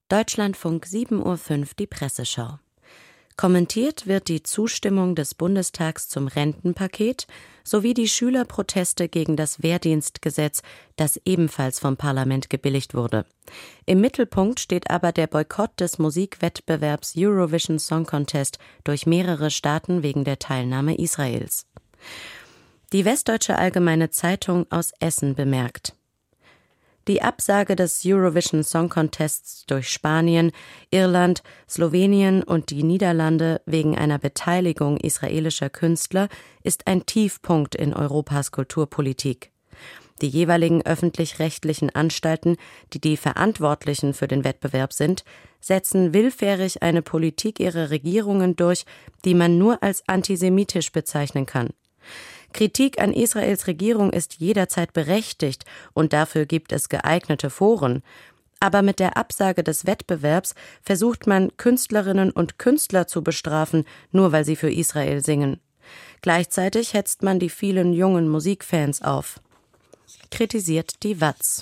Deutschlandfunk 7:05 Uhr die Presseschau. Kommentiert wird die Zustimmung des Bundestags zum Rentenpaket sowie die Schülerproteste gegen das Wehrdienstgesetz, das ebenfalls vom Parlament gebilligt wurde. Im Mittelpunkt steht aber der Boykott des Musikwettbewerbs Eurovision Song Contest durch mehrere Staaten wegen der Teilnahme Israels. Die Westdeutsche Allgemeine Zeitung aus Essen bemerkt: Die Absage des Eurovision Song Contests durch Spanien, Irland, Slowenien und die Niederlande wegen einer Beteiligung israelischer Künstler ist ein Tiefpunkt in Europas Kulturpolitik. Die jeweiligen öffentlich-rechtlichen Anstalten, die die Verantwortlichen für den Wettbewerb sind, setzen willfährig eine Politik ihrer Regierungen durch, die man nur als antisemitisch bezeichnen kann. Kritik an Israels Regierung ist jederzeit berechtigt und dafür gibt es geeignete Foren. Aber mit der Absage des Wettbewerbs versucht man, Künstlerinnen und Künstler zu bestrafen, nur weil sie für Israel singen. Gleichzeitig hetzt man die vielen jungen Musikfans auf. Kritisiert die WAZ.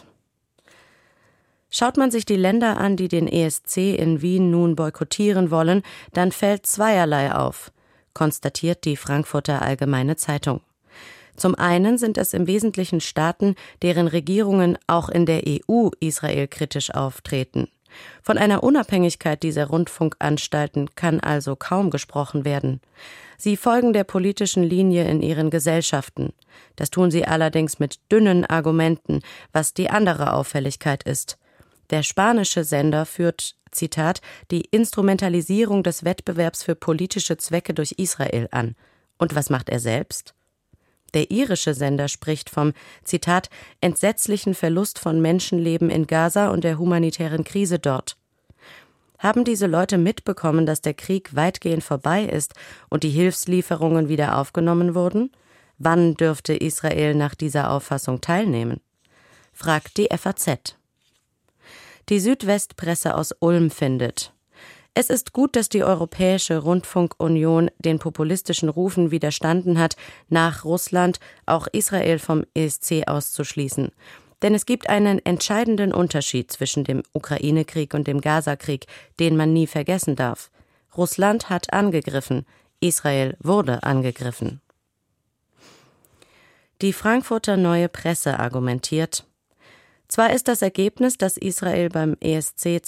Schaut man sich die Länder an, die den ESC in Wien nun boykottieren wollen, dann fällt zweierlei auf, konstatiert die Frankfurter Allgemeine Zeitung. Zum einen sind es im Wesentlichen Staaten, deren Regierungen auch in der EU israelkritisch auftreten. Von einer Unabhängigkeit dieser Rundfunkanstalten kann also kaum gesprochen werden. Sie folgen der politischen Linie in ihren Gesellschaften. Das tun sie allerdings mit dünnen Argumenten, was die andere Auffälligkeit ist. Der spanische Sender führt, Zitat, die Instrumentalisierung des Wettbewerbs für politische Zwecke durch Israel an. Und was macht er selbst? Der irische Sender spricht vom, Zitat, entsetzlichen Verlust von Menschenleben in Gaza und der humanitären Krise dort. Haben diese Leute mitbekommen, dass der Krieg weitgehend vorbei ist und die Hilfslieferungen wieder aufgenommen wurden? Wann dürfte Israel nach dieser Auffassung teilnehmen? Fragt die FAZ. Die Südwestpresse aus Ulm findet: Es ist gut, dass die Europäische Rundfunkunion den populistischen Rufen widerstanden hat, nach Russland auch Israel vom ESC auszuschließen. Denn es gibt einen entscheidenden Unterschied zwischen dem Ukraine-Krieg und dem Gaza-Krieg, den man nie vergessen darf. Russland hat angegriffen, Israel wurde angegriffen. Die Frankfurter Neue Presse argumentiert: Zwar ist das Ergebnis, dass Israel beim ESC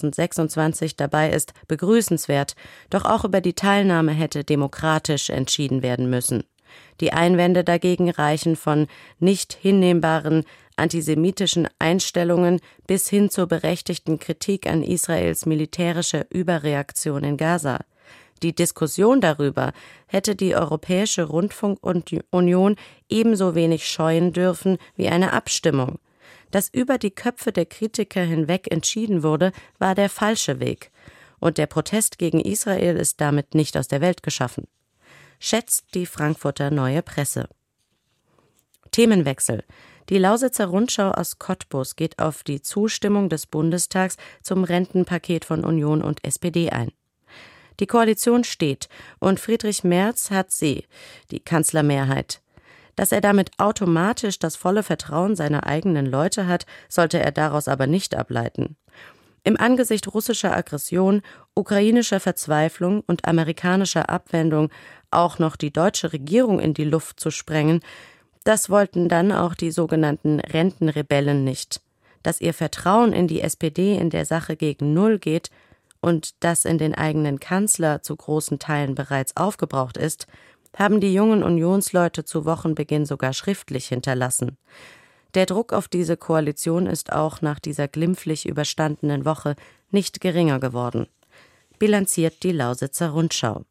2026 dabei ist, begrüßenswert, doch auch über die Teilnahme hätte demokratisch entschieden werden müssen. Die Einwände dagegen reichen von nicht hinnehmbaren antisemitischen Einstellungen bis hin zur berechtigten Kritik an Israels militärischer Überreaktion in Gaza. Die Diskussion darüber hätte die Europäische Rundfunkunion ebenso wenig scheuen dürfen wie eine Abstimmung. Dass über die Köpfe der Kritiker hinweg entschieden wurde, war der falsche Weg. Und der Protest gegen Israel ist damit nicht aus der Welt geschaffen. Schätzt die Frankfurter Neue Presse. Themenwechsel. Die Lausitzer Rundschau aus Cottbus geht auf die Zustimmung des Bundestags zum Rentenpaket von Union und SPD ein. Die Koalition steht und Friedrich Merz hat sie, die Kanzlermehrheit. Dass er damit automatisch das volle Vertrauen seiner eigenen Leute hat, sollte er daraus aber nicht ableiten. Im Angesicht russischer Aggression, ukrainischer Verzweiflung und amerikanischer Abwendung auch noch die deutsche Regierung in die Luft zu sprengen, das wollten dann auch die sogenannten Rentenrebellen nicht. Dass ihr Vertrauen in die SPD in der Sache gegen Null geht und das in den eigenen Kanzler zu großen Teilen bereits aufgebraucht ist, haben die jungen Unionsleute zu Wochenbeginn sogar schriftlich hinterlassen. Der Druck auf diese Koalition ist auch nach dieser glimpflich überstandenen Woche nicht geringer geworden, bilanziert die Lausitzer Rundschau.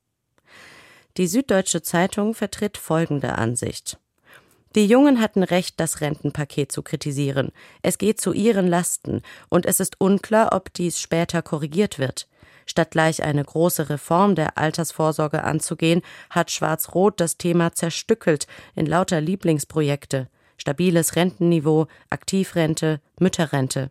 Die Süddeutsche Zeitung vertritt folgende Ansicht: Die Jungen hatten recht, das Rentenpaket zu kritisieren. Es geht zu ihren Lasten und es ist unklar, ob dies später korrigiert wird. Statt gleich eine große Reform der Altersvorsorge anzugehen, hat Schwarz-Rot das Thema zerstückelt in lauter Lieblingsprojekte: stabiles Rentenniveau, Aktivrente, Mütterrente.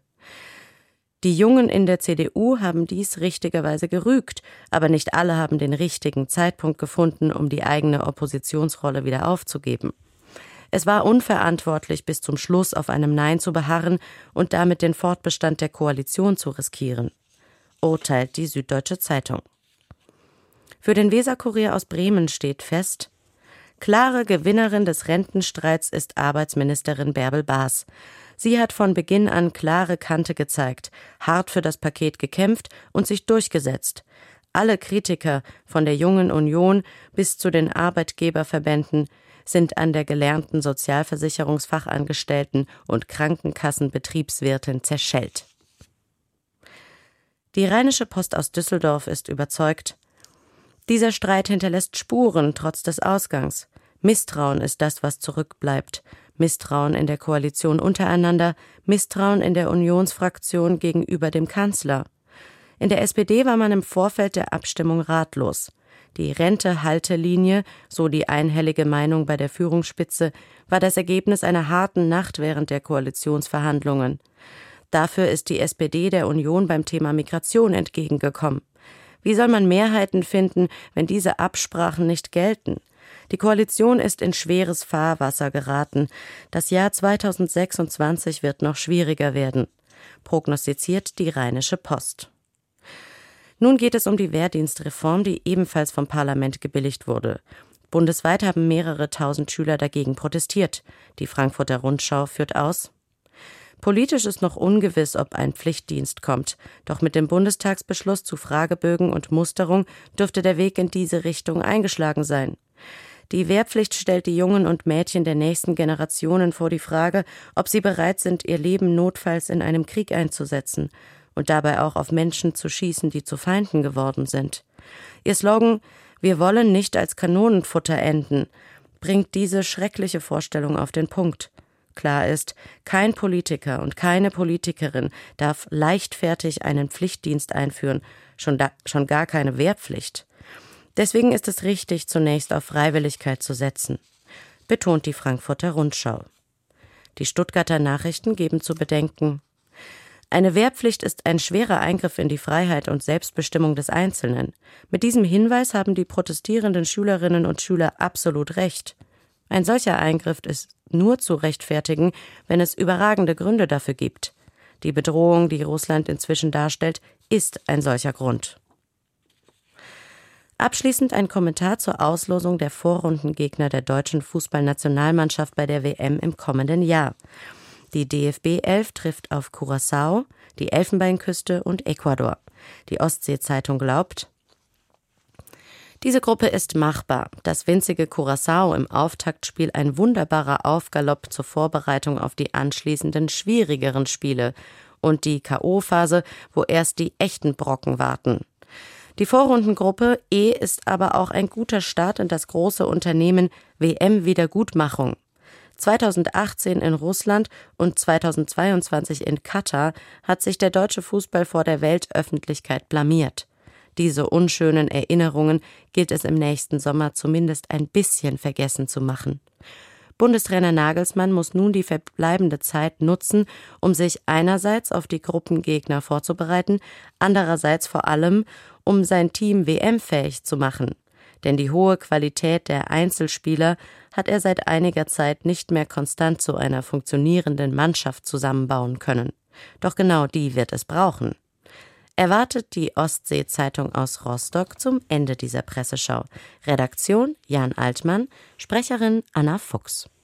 Die Jungen in der CDU haben dies richtigerweise gerügt, aber nicht alle haben den richtigen Zeitpunkt gefunden, um die eigene Oppositionsrolle wieder aufzugeben. Es war unverantwortlich, bis zum Schluss auf einem Nein zu beharren und damit den Fortbestand der Koalition zu riskieren. urteilt die Süddeutsche Zeitung. Für den Weser-Kurier aus Bremen steht fest: Klare Gewinnerin des Rentenstreits ist Arbeitsministerin Bärbel Baas. Sie hat von Beginn an klare Kante gezeigt, hart für das Paket gekämpft und sich durchgesetzt. Alle Kritiker, von der Jungen Union bis zu den Arbeitgeberverbänden, sind an der gelernten Sozialversicherungsfachangestellten und Krankenkassenbetriebswirtin zerschellt. Die Rheinische Post aus Düsseldorf ist überzeugt: Dieser Streit hinterlässt Spuren trotz des Ausgangs. Misstrauen ist das, was zurückbleibt. Misstrauen in der Koalition untereinander, Misstrauen in der Unionsfraktion gegenüber dem Kanzler. In der SPD war man im Vorfeld der Abstimmung ratlos. Die Rente-Haltelinie, so die einhellige Meinung bei der Führungsspitze, war das Ergebnis einer harten Nacht während der Koalitionsverhandlungen. Dafür ist die SPD der Union beim Thema Migration entgegengekommen. Wie soll man Mehrheiten finden, wenn diese Absprachen nicht gelten? Die Koalition ist in schweres Fahrwasser geraten. Das Jahr 2026 wird noch schwieriger werden, prognostiziert die Rheinische Post. Nun geht es um die Wehrdienstreform, die ebenfalls vom Parlament gebilligt wurde. Bundesweit haben mehrere tausend Schüler dagegen protestiert. Die Frankfurter Rundschau führt aus: Politisch ist noch ungewiss, ob ein Pflichtdienst kommt. Doch mit dem Bundestagsbeschluss zu Fragebögen und Musterung dürfte der Weg in diese Richtung eingeschlagen sein. Die Wehrpflicht stellt die Jungen und Mädchen der nächsten Generationen vor die Frage, ob sie bereit sind, ihr Leben notfalls in einem Krieg einzusetzen und dabei auch auf Menschen zu schießen, die zu Feinden geworden sind. Ihr Slogan »Wir wollen nicht als Kanonenfutter enden« bringt diese schreckliche Vorstellung auf den Punkt. Klar ist, kein Politiker und keine Politikerin darf leichtfertig einen Pflichtdienst einführen, schon gar keine Wehrpflicht. Deswegen ist es richtig, zunächst auf Freiwilligkeit zu setzen, betont die Frankfurter Rundschau. Die Stuttgarter Nachrichten geben zu bedenken: Eine Wehrpflicht ist ein schwerer Eingriff in die Freiheit und Selbstbestimmung des Einzelnen. Mit diesem Hinweis haben die protestierenden Schülerinnen und Schüler absolut recht. Ein solcher Eingriff ist nur zu rechtfertigen, wenn es überragende Gründe dafür gibt. Die Bedrohung, die Russland inzwischen darstellt, ist ein solcher Grund. Abschließend ein Kommentar zur Auslosung der Vorrundengegner der deutschen Fußballnationalmannschaft bei der WM im kommenden Jahr. Die DFB-11 trifft auf Curaçao, die Elfenbeinküste und Ecuador. Die Ostsee-Zeitung glaubt: Diese Gruppe ist machbar. Das winzige Curaçao im Auftaktspiel ein wunderbarer Aufgalopp zur Vorbereitung auf die anschließenden schwierigeren Spiele und die K.O.-Phase, wo erst die echten Brocken warten. Die Vorrundengruppe E ist aber auch ein guter Start in das große Unternehmen WM-Wiedergutmachung. 2018 in Russland und 2022 in Katar hat sich der deutsche Fußball vor der Weltöffentlichkeit blamiert. Diese unschönen Erinnerungen gilt es im nächsten Sommer zumindest ein bisschen vergessen zu machen. Bundestrainer Nagelsmann muss nun die verbleibende Zeit nutzen, um sich einerseits auf die Gruppengegner vorzubereiten, andererseits vor allem, um sein Team WM-fähig zu machen. Denn die hohe Qualität der Einzelspieler hat er seit einiger Zeit nicht mehr konstant zu einer funktionierenden Mannschaft zusammenbauen können. Doch genau die wird es brauchen. Erwartet die Ostsee-Zeitung aus Rostock zum Ende dieser Presseschau. Redaktion Jan Altmann, Sprecherin Anna Fuchs.